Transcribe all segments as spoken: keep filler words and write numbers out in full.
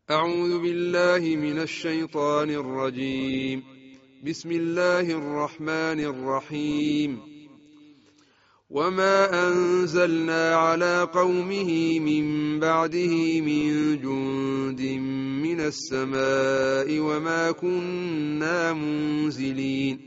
أعوذ بالله من الشيطان الرجيم. بسم الله الرحمن الرحيم. وما أنزلنا على قومه من بعده من جند من السماء وما كنا منزلين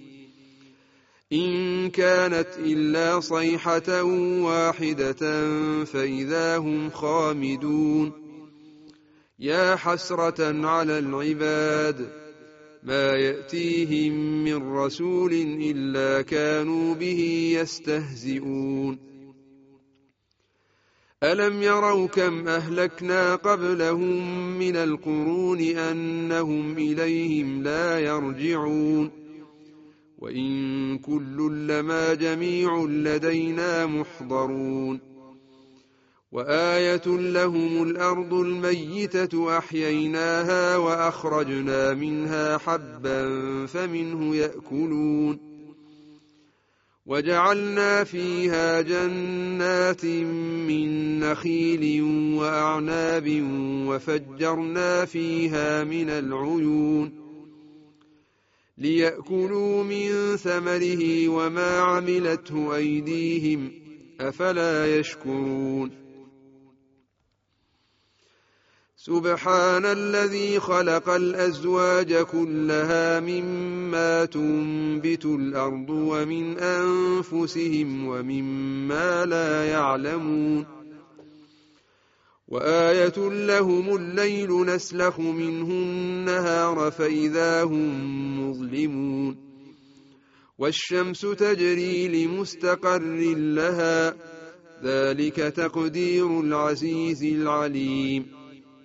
إن كانت إلا صيحة واحدة فإذا هم خامدون. يا حسرة على العباد ما يأتيهم من رسول إلا كانوا به يستهزئون. ألم يروا كم أهلكنا قبلهم من القرون أنهم إليهم لا يرجعون. وإن كل لما جميع لدينا محضرون. وآية لهم الأرض الميتة أحييناها وأخرجنا منها حبا فمنه يأكلون. وجعلنا فيها جنات من نخيل وأعناب وفجرنا فيها من العيون ليأكلوا من ثمره وما عملته أيديهم أفلا يشكرون. سبحان الذي خلق الأزواج كلها مما تنبت الأرض ومن أنفسهم ومما لا يعلمون. وآية لهم الليل نسلخ منه النهار فإذا هم مظلمون. والشمس تجري لمستقر لها ذلك تقدير العزيز العليم.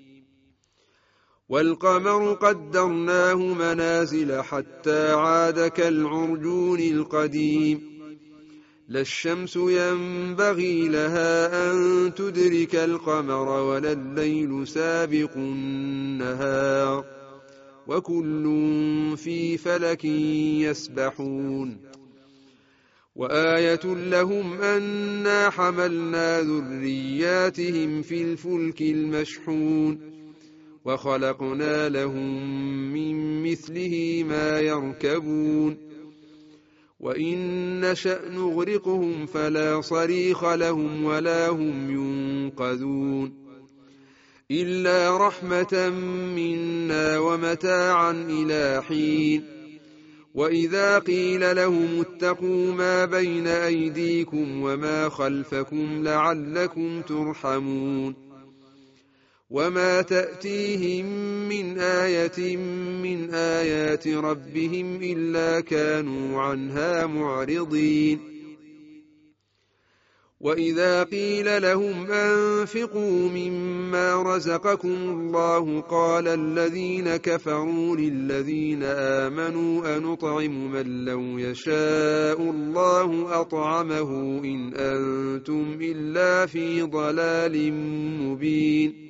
والقمر قدرناه منازل حتى عاد كالعرجون القديم. لا الشمس ينبغي لها أن تدرك القمر ولا الليل سابق النهار وكل في فلك يسبحون. وآية لهم أنا حملنا ذرياتهم في الفلك المشحون وخلقنا لهم من مثله ما يركبون. وإن نشأ نغرقهم فلا صريخ لهم ولا هم ينقذون إلا رحمة منا ومتاعا إلى حين. وإذا قيل لهم اتقوا ما بين أيديكم وما خلفكم لعلكم ترحمون. وما تأتيهم من آية من آيات ربهم إلا كانوا عنها معرضين. وإذا قيل لهم أنفقوا مما رزقكم الله قال الذين كفروا للذين آمنوا أنطعم من لو يشاء الله أطعمه إن أنتم إلا في ضلال مبين.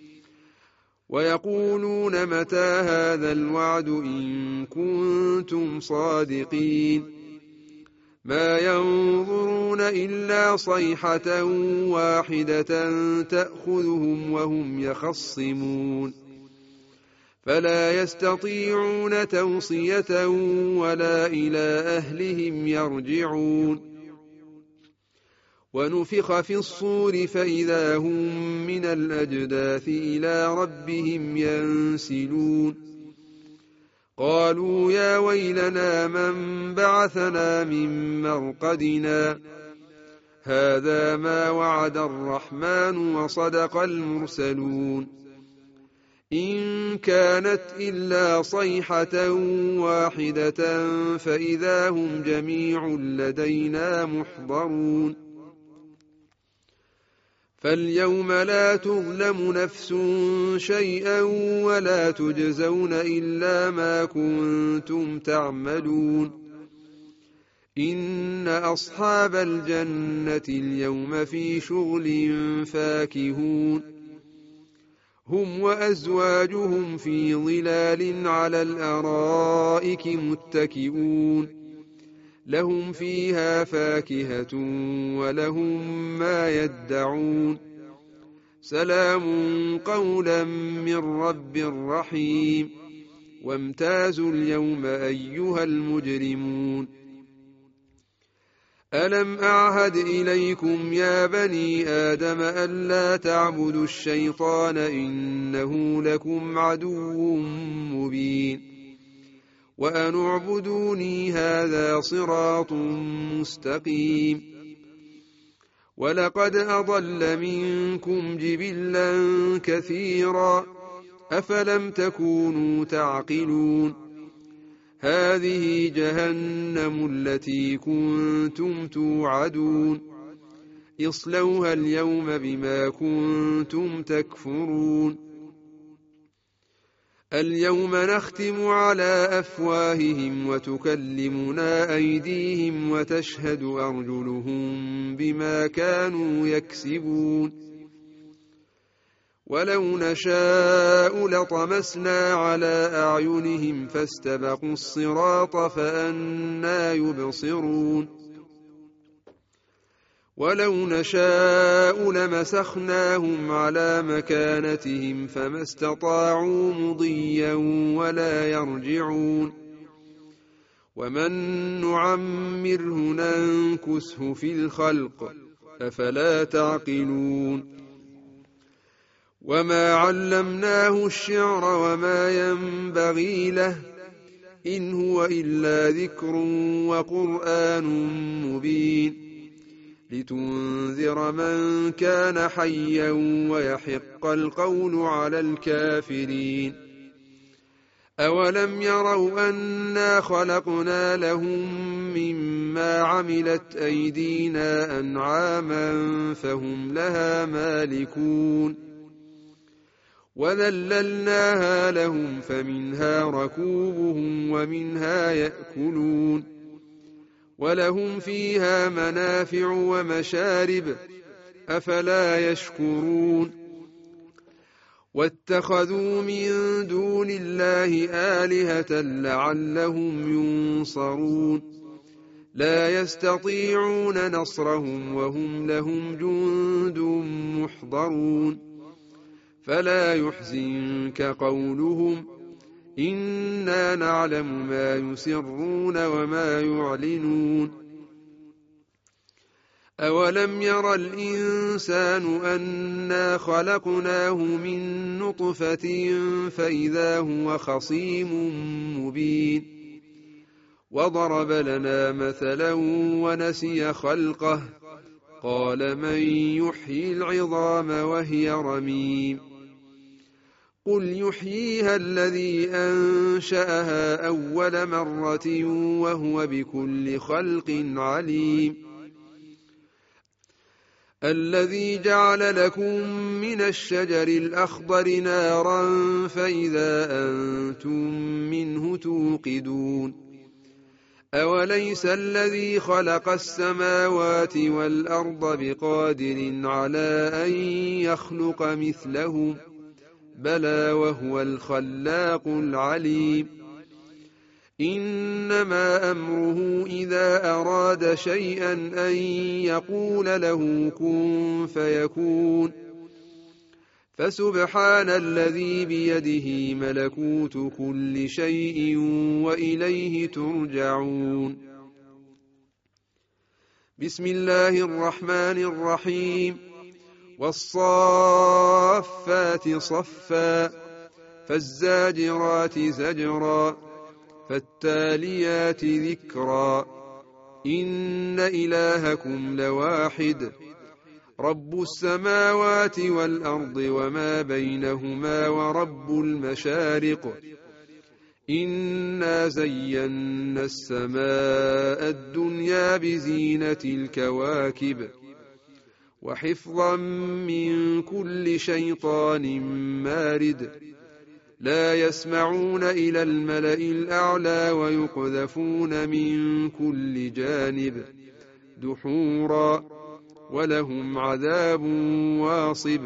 ويقولون متى هذا الوعد إن كنتم صادقين. ما ينظرون إلا صيحة واحدة تأخذهم وهم يخصمون فلا يستطيعون توصية ولا إلى أهلهم يرجعون. ونفخ في الصور فإذا هم من الأجداث إلى ربهم ينسلون. قالوا يا ويلنا من بعثنا من مرقدنا هذا ما وعد الرحمن وصدق المرسلون. إن كانت إلا صيحة واحدة فإذا هم جميع لدينا محضرون. فاليوم لا تظلم نفس شيئا ولا تجزون إلا ما كنتم تعملون. إن أصحاب الجنة اليوم في شغل فاكهون. هم وأزواجهم في ظلال على الأرائك متكئون. لهم فيها فاكهة ولهم ما يدعون سلام قولا من رب رحيم وامتازوا اليوم أيها المجرمون ألم أعهد إليكم يا بني آدم ألا تعبدوا الشيطان إنه لكم عدو مبين وأن اعبدوني هذا صراط مستقيم ولقد أضل منكم جبلا كثيرا أفلم تكونوا تعقلون هذه جهنم التي كنتم توعدون اصلوها اليوم بما كنتم تكفرون اليوم نختم على أفواههم وتكلمنا أيديهم وتشهد أرجلهم بما كانوا يكسبون ولو نشاء لطمسنا على أعينهم فاستبقوا الصراط فأنى يبصرون ولو نشاء لمسخناهم على مكانتهم فما استطاعوا مضيا ولا يرجعون ومن نعمره ننكسه في الخلق أفلا تعقلون وما علمناه الشعر وما ينبغي له إن هو إلا ذكر وقرآن مبين لتنذر من كان حيا ويحق القول على الكافرين أولم يروا أنا خلقنا لهم مما عملت أيدينا أنعاما فهم لها مالكون وذللناها لهم فمنها ركوبهم ومنها يأكلون ولهم فيها منافع ومشارب أفلا يشكرون واتخذوا من دون الله آلهة لعلهم ينصرون لا يستطيعون نصرهم وهم لهم جند محضرون فلا يحزنك قولهم إنا نعلم ما يسرون وما يعلنون أولم ير الإنسان أنا خلقناه من نطفة فإذا هو خصيم مبين وضرب لنا مثلا ونسي خلقه قال من يحيي العظام وهي رميم قل يحييها الذي أنشأها أول مرة وهو بكل خلق عليم الذي جعل لكم من الشجر الأخضر نارا فإذا أنتم منه توقدون أوليس الذي خلق السماوات والأرض بقادر على أن يخلق مثلهم بلى وهو الخلاق العليم إنما أمره إذا أراد شيئا أن يقول له كن فيكون فسبحان الذي بيده ملكوت كل شيء وإليه ترجعون بسم الله الرحمن الرحيم والصافات صفا فالزاجرات زجرا فالتاليات ذكرا إن إلهكم لواحد رب السماوات والأرض وما بينهما ورب المشارق إنا زينا السماء الدنيا بزينة الكواكب وحفظا من كل شيطان مارد لا يسمعون إلى الملأ الأعلى ويقذفون من كل جانب دحورا ولهم عذاب واصب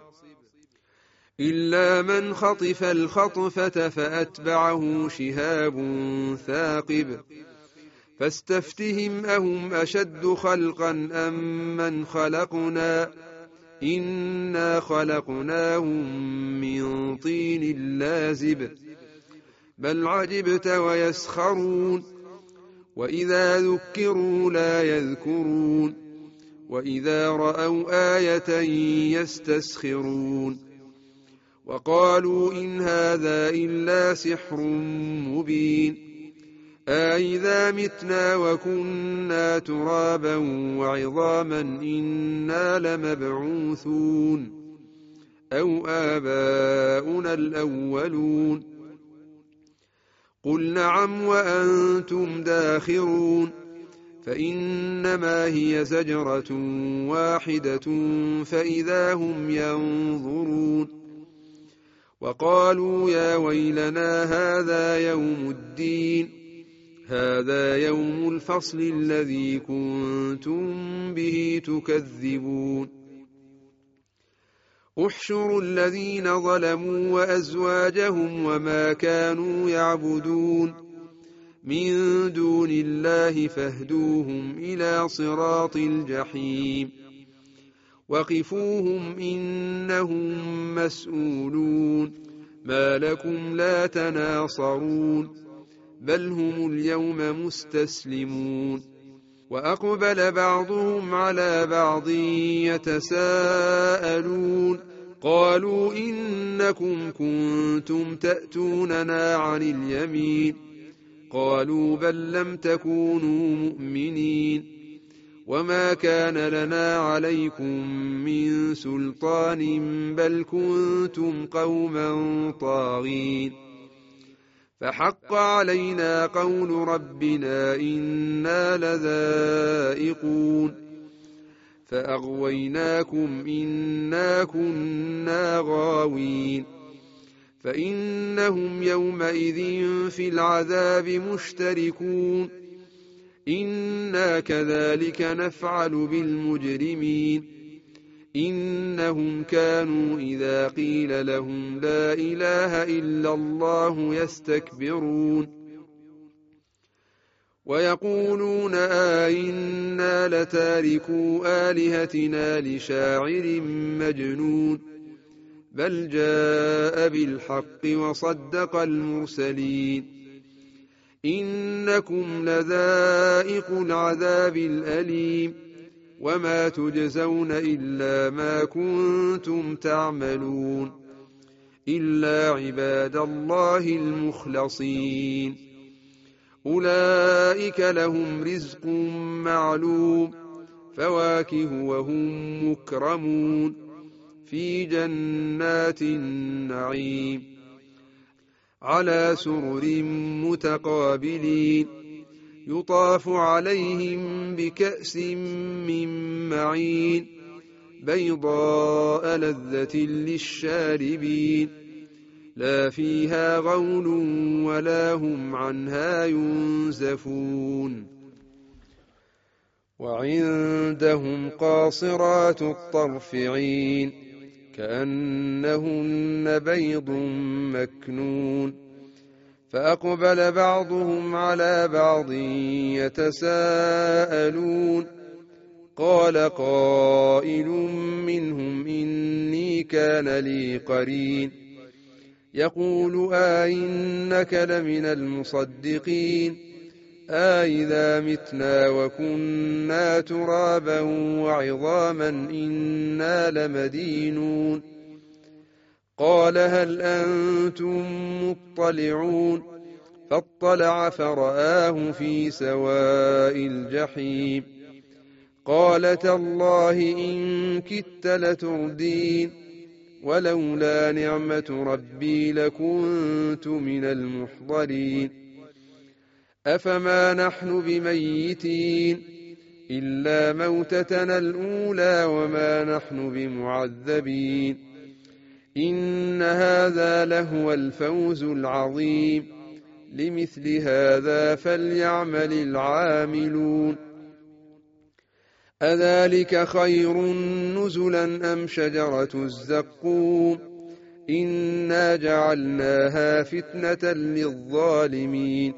إلا من خطف الخطفة فأتبعه شهاب ثاقب فاستفتهم أهم أشد خلقا أم من خلقنا إنا خلقناهم من طين لازب بل عجبت ويسخرون وإذا ذكروا لا يذكرون وإذا رأوا آية يستسخرون وقالوا إن هذا إلا سحر مبين أإذا متنا وكنا ترابا وعظاما إنا لمبعوثون أو آباؤنا الأولون قل نعم وأنتم داخرون فإنما هي زجرة واحدة فإذا هم ينظرون وقالوا يا ويلنا هذا يوم الدين هذا يوم الفصل الذي كنتم به تكذبون احشروا الذين ظلموا وأزواجهم وما كانوا يعبدون من دون الله فاهدوهم إلى صراط الجحيم وقفوهم إنهم مسؤولون ما لكم لا تناصرون بل هم اليوم مستسلمون وأقبل بعضهم على بعض يتساءلون قالوا إنكم كنتم تأتوننا عن اليمين قالوا بل لم تكونوا مؤمنين وما كان لنا عليكم من سلطان بل كنتم قوما طاغين فحق علينا قول ربنا إنا لذائقون فأغويناكم إنا كنا غاوين فإنهم يومئذ في العذاب مشتركون إنا كذلك نفعل بالمجرمين إنهم كانوا إذا قيل لهم لا إله إلا الله يستكبرون ويقولون آئنا لتاركوا آلهتنا لشاعر مجنون بل جاء بالحق وصدق المرسلين إنكم لذائق العذاب الأليم وما تجزون إلا ما كنتم تعملون إلا عباد الله المخلصين أولئك لهم رزق معلوم فواكه وهم مكرمون في جنات النعيم على سرر متقابلين يطاف عليهم بكأس من معين بيضاء لذة للشاربين لا فيها غول ولا هم عنها ينزفون وعندهم قاصرات الطرف عين كأنهن بيض مكنون فأقبل بعضهم على بعض يتساءلون قال قائل منهم إني كان لي قرين يقول آئنك لمن المصدقين آئذا متنا وكنا ترابا وعظاما إنا لمدينون قال هل أنتم مطلعون فاطلع فرآه في سواء الجحيم قال تالله إن كدت لتردين ولولا نعمة ربي لكنت من المحضرين أفما نحن بميتين إلا موتتنا الأولى وما نحن بمعذبين إن هذا لهو الفوز العظيم لمثل هذا فليعمل العاملون أذلك خير نزلا أم شجرة الزقوم إنا جعلناها فتنة للظالمين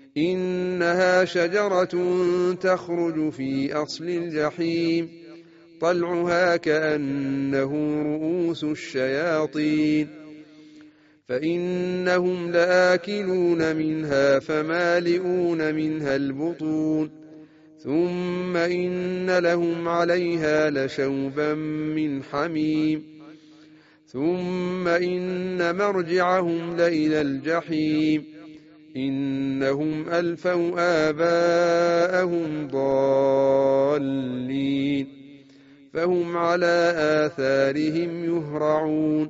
إنها شجرة تخرج في أصل الجحيم طلعها كأنه رؤوس الشياطين فإنهم لآكلون منها فمالئون منها البطون ثم إن لهم عليها لشوبا من حميم ثم إن مرجعهم لإلى الجحيم إنهم ألفوا آباءهم ضالين فهم على آثارهم يهرعون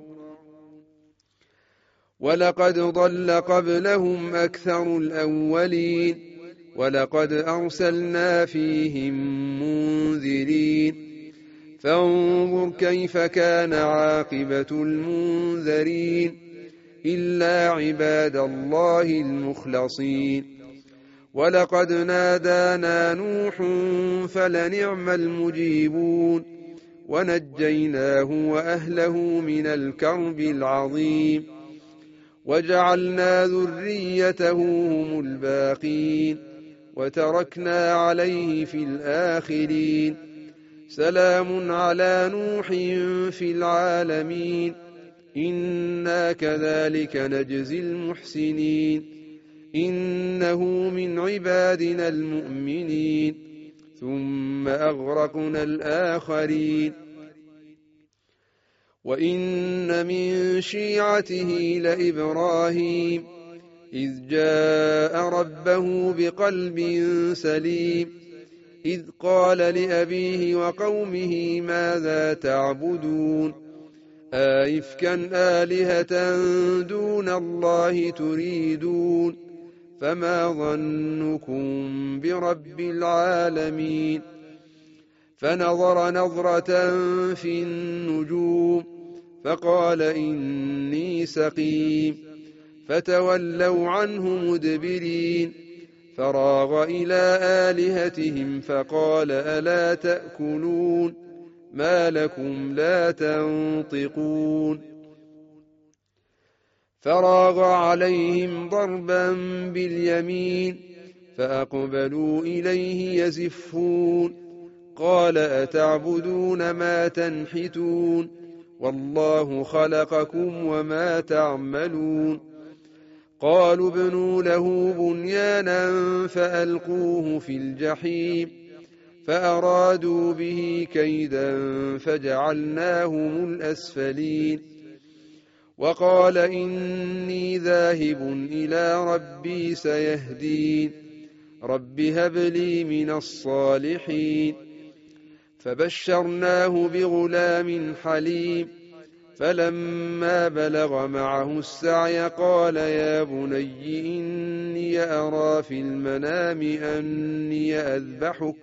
ولقد ضل قبلهم أكثر الأولين ولقد أرسلنا فيهم منذرين فانظر كيف كان عاقبة المنذرين إلا عباد الله المخلصين ولقد نادانا نوح فلنعم المجيبون ونجيناه وأهله من الكرب العظيم وجعلنا ذريته هم الباقين وتركنا عليه في الآخرين سلام على نوح في العالمين إنا كذلك نجزي المحسنين إنه من عبادنا المؤمنين ثم أغرقنا الآخرين وإن من شيعته لإبراهيم إذ جاء ربه بقلب سليم إذ قال لأبيه وقومه ماذا تعبدون آئفكا آلهة دون الله تريدون فما ظنكم برب العالمين فنظر نظرة في النجوم فقال إني سقيم فتولوا عنه مدبرين فراغ إلى آلهتهم فقال ألا تأكلون ما لكم لا تنطقون فراغ عليهم ضربا باليمين فأقبلوا إليه يزفون قال أتعبدون ما تنحتون والله خلقكم وما تعملون قالوا ابنوا له بنيانا فألقوه في الجحيم فأرادوا به كيدا فجعلناهم الأسفلين وقال إني ذاهب إلى ربي سيهدين رب هب لي من الصالحين فبشرناه بغلام حليم فلما بلغ معه السعي قال يا بني إني أرى في المنام أني أذبحك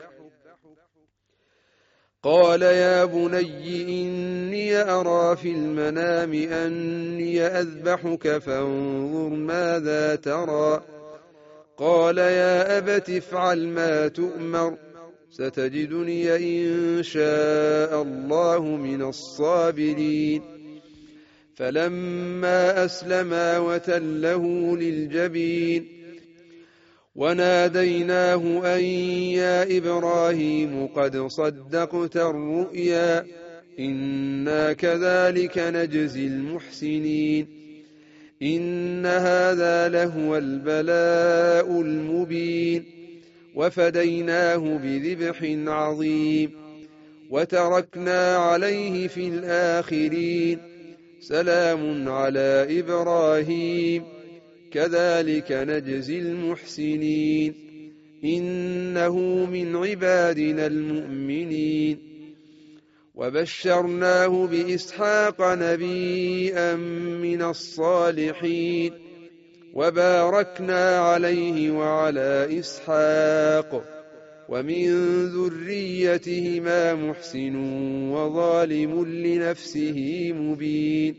قال يا بني إني أرى في المنام أني أذبحك فانظر ماذا ترى قال يا أبت افعل ما تؤمر ستجدني إن شاء الله من الصابرين فلما أسلما وتله للجبين وناديناه أن يا إبراهيم قد صدقت الرؤيا إنا كذلك نجزي المحسنين إن هذا لهو البلاء المبين وفديناه بذبح عظيم وتركنا عليه في الآخرين سلام على إبراهيم كذلك نجزي المحسنين إنه من عبادنا المؤمنين وبشرناه بإسحاق نبيا من الصالحين وباركنا عليه وعلى إسحاق ومن ذريتهما محسن وظالم لنفسه مبين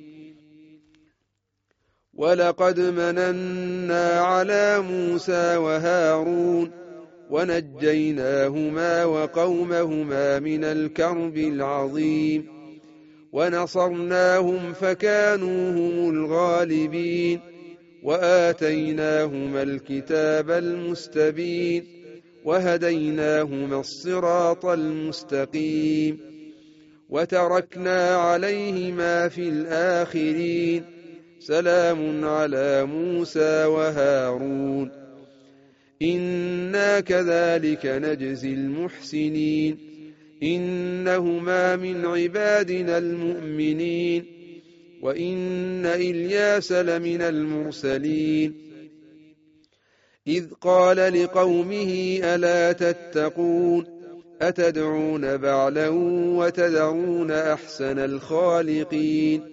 ولقد مننا على موسى وهارون ونجيناهما وقومهما من الكرب العظيم ونصرناهم فكانوا هم الغالبين وآتيناهما الكتاب المستبين وهديناهما الصراط المستقيم وتركنا عليهما في الآخرين سلام على موسى وهارون إنا كذلك نجزي المحسنين إنهما من عبادنا المؤمنين وإن إلياس لمن المرسلين إذ قال لقومه ألا تتقون أتدعون بعلا وتذرون أحسن الخالقين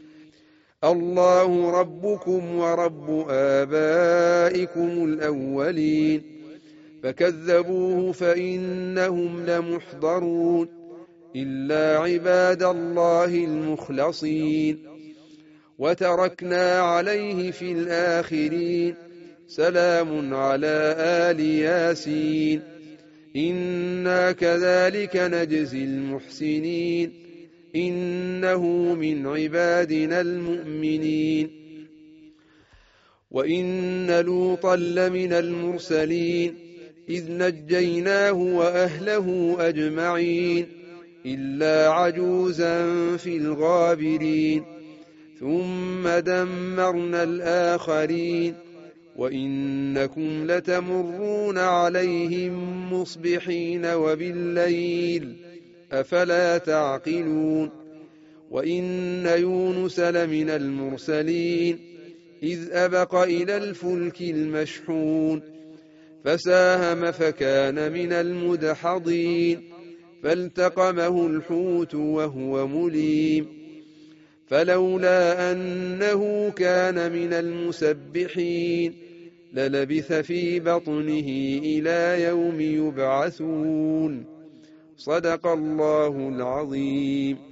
الله ربكم ورب آبائكم الأولين فكذبوه فإنهم لمحضرون إلا عباد الله المخلصين وتركنا عليه في الآخرين سلام على آل ياسين إنا كذلك نجزي المحسنين إنه من عبادنا المؤمنين وإن لوطا لمن المرسلين إذ نجيناه وأهله أجمعين إلا عجوزا في الغابرين ثم دمرنا الآخرين وإنكم لتمرون عليهم مصبحين وبالليل أفلا تعقلون وإن يونس لمن المرسلين إذ أبق إلى الفلك المشحون فساهم فكان من المدحضين فالتقمه الحوت وهو مليم فلولا أنه كان من المسبحين للبث في بطنه إلى يوم يبعثون صدق الله العظيم.